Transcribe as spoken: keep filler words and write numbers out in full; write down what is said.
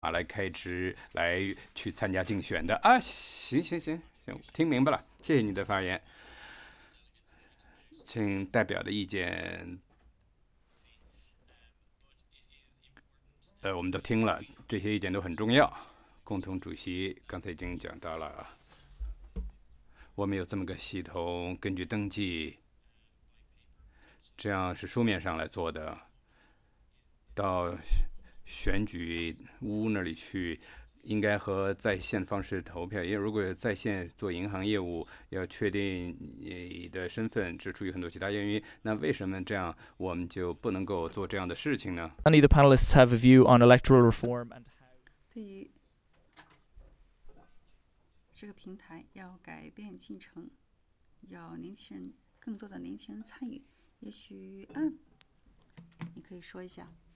啊来开支来去参加竞选的啊。行行行行，听明白了，谢谢你的发言，请代表的意见，呃，我们都听了，这些意见都很重要。共同主席刚才已经讲到了，我们有这么个系统，根据登记，这样是书面上来做的，到选举屋那里去，应该和在线方式投票。因为如果在线做银行业务，要确定你的身份，这出于很多其他原因，那为什么这样我们就不能够做这样的事情呢？ Any of the panelists have a view on electoral reform and 对于这个平台要改变进程，要年轻人更多的年轻人参与，也许嗯，你可以说一下。